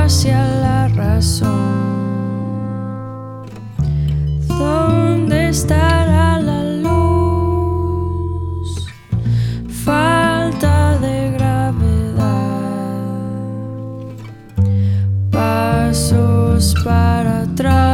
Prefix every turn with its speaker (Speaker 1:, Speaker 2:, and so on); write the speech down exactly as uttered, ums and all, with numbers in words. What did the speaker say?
Speaker 1: hacia la razón. ¿Dónde estará la luz? Falta de gravedad, pasos para atrás.